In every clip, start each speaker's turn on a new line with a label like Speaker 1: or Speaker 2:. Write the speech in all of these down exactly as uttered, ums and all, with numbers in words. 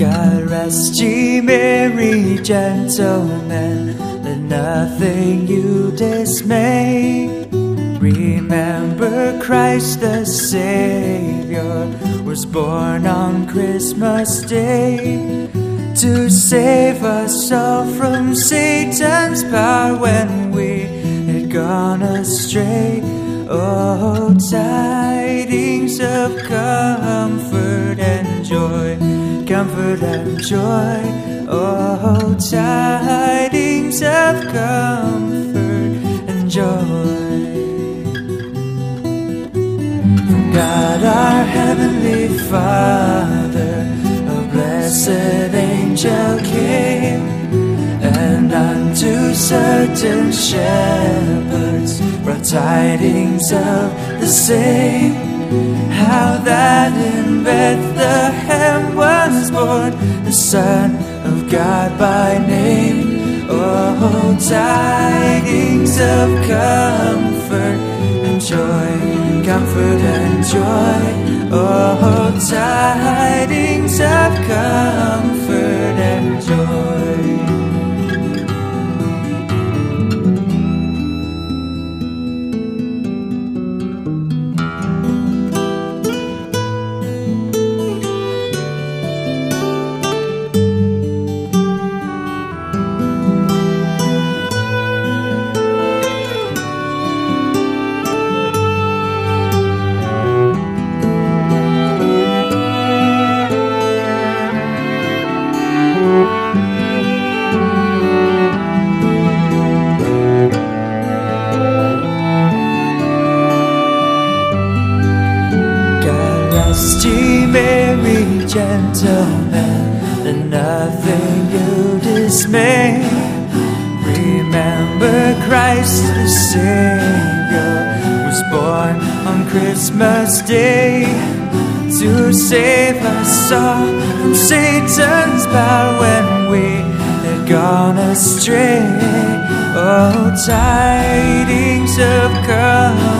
Speaker 1: God rest ye merry gentlemen, let nothing you dismay. Remember Christ the Savior was born on Christmas Day, to save us all from Satan's power when we had gone astray. Oh, tidings of comfort and joy, comfort and joy. Oh, tidings of comfort and joy. From God our Heavenly Father, a blessed angel came, and unto certain shepherds brought tidings of the same, how that in Bethlehem was born the Son of God by name. Oh, tidings of comfort and joy, comfort and joy. Oh, tidings of comfort and joy. Rest ye merry gentlemen, let nothing you dismay. Remember Christ the Savior was born on Christmas Day, to save us all from Satan's power when we had gone astray. Oh, tidings of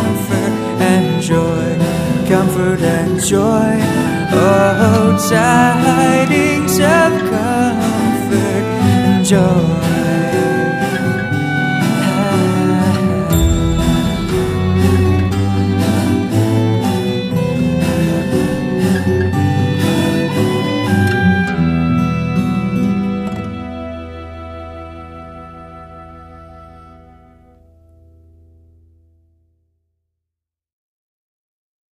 Speaker 1: comfort and joy, comfort and joy. Oh, tidings